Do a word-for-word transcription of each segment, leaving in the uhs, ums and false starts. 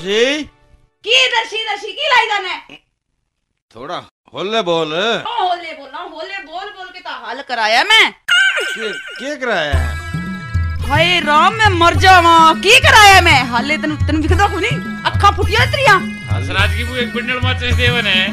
दर्शी की दर्शी दर्शी की लाई जाने थोड़ा होले बोल। होले बोला होले बोल बोल के ता हाल कराया मैं। के के कराया है? हाय राम मैं मर जावा की कराया मैं हाले तन तन दिखदा को नहीं अखा फुटिया तेरिया। हंसराज की वो एक बिंडल माचे देवन है।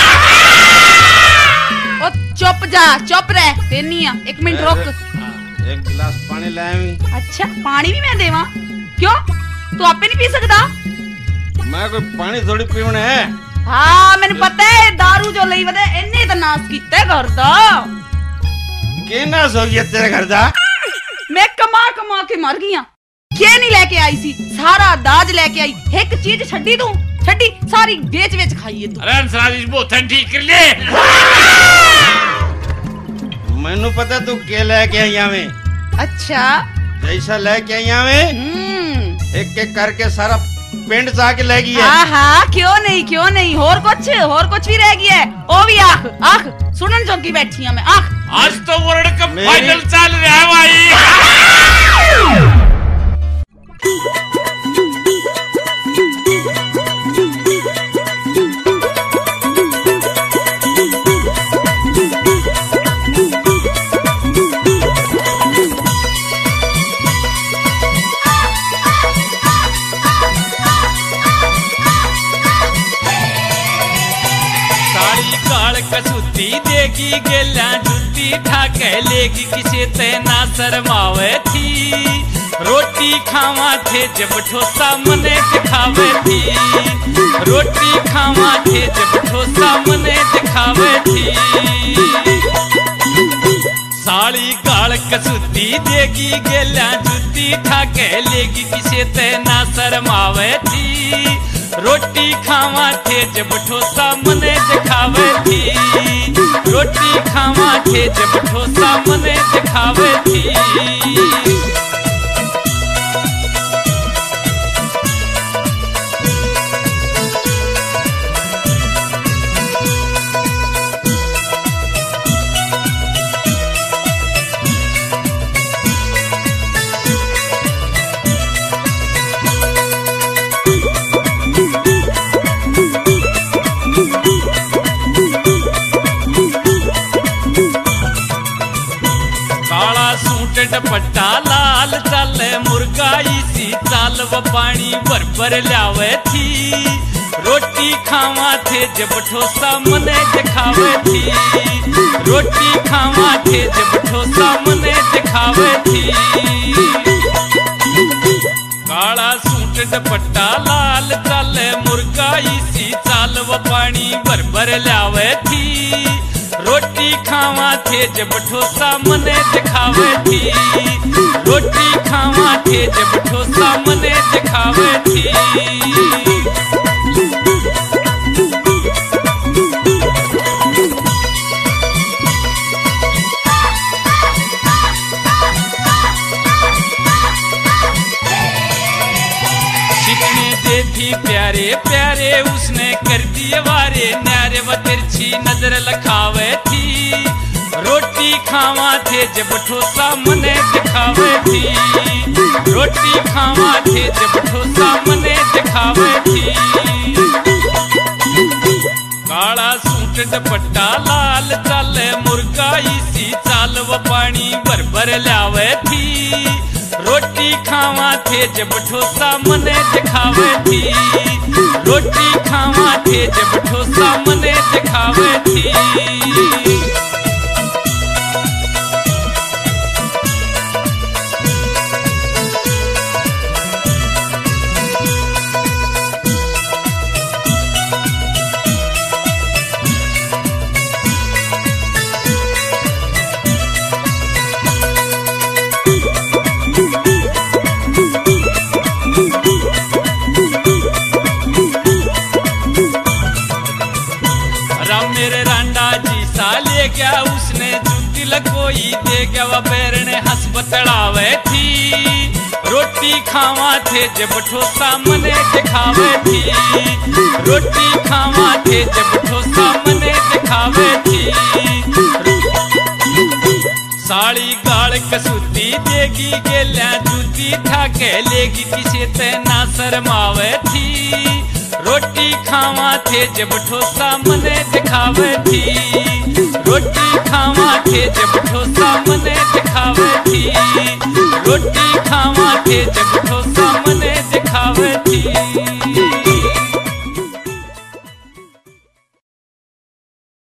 ओ चुप जा चुप रह तेनिया एक मिनट रुक। एक गिलास पानी लाएं। अच्छा पानी भी मैं देवा क्यों तू आपे नहीं पी सकता? मैं कोई पानी थोड़ी पीवने है। हाँ मैंने पता है दारू जो लई वदे इन्ने तो नाश कीता घर दा। के नाश हो गया तेरे घर दा? मैं कमा कमा के मर गई हां। के नहीं लेके आई सी सारा दाज लेके आई एक चीज छड्डी तू छड्डी सारी बेच बेच खाई है तू। अरे हंसराज इस बोतल ठीक कर ले। मैनू पता तू के लेके आई आवे। अच्छा जैसा लेके आई आवे एक एक करके सारा पिंड जाके ले गई है। हाँ हाँ क्यों नहीं क्यों नहीं और कुछ और कुछ भी रह गया है ओ भी आख आख सुनन जोगी बैठी हूं मैं आख। आज तो वर्ल्ड कप फाइनल चल रहा है भाई। कसूती देगी गेला जुती ठाके लेगी किसे ते ना शर्मावे थी। रोटी खावा थे जब ठोसा मने दिखावे थी। रोटी खावा थे जब ठोसा मने दिखावे थी। साड़ी गाल कसूती देगी गेला जुती ठाके लेगी किसे ते ना शर्मावे थी। रोटी खावा थे जब ठोसा मने दिखावे थी। रोटी खावा थे जब ठोसा मने दिखावे थी। दुपट्टा लाल चल मुर्गा इसी चाल व पानी भर भर लावे थी। रोटी खावा थे जब ठोसा मने दिखावे थी। रोटी खावा थे जब ठोसा मने दिखावे थी। काला सूट दुपट्टा लाल चल मुर्गा इसी चाल व पानी भर भर लावे थी। रोटी खावा थे जब ठोसा मने दिखावे थी। रोटी खावा थे जब ठोसा मने दिखावे थी। थी प्यारे प्यारे उसने कर दिए वारे न्यारे व तिरछी नजर लखावे थी। रोटी खावा थे जब ठोसा मने दिखावे थी। रोटी खावा थे जब ठोसा मने दिखावे थी। काला सूट दुपट्टा लाल चल मुर्गा इसी चाल व पानी भर भर लावे थी। रोटी खावा थे जब ठोसा मने दिखावे थी। रोटी खावा थे जब ठोसा मने दिखावे थी। क्या उसने जुटी लगोई दे क्या वह पैरने हंस बतड़ावे थी। रोटी खावा थे जब ठोसा मने दिखावे थी। रोटी खावा थे जब ठोसा मने दिखावे थी। साड़ी गाल कसूती देगी गेल्या जूती ठाके लेगी किसे ते ना शर्मावे थी। रोटी खावा थे जब ठोसा मने दिखावे थी। रोटी खावा थे जब ठोसा मने दिखावे थी। रोटी खावा थे जब ठोसा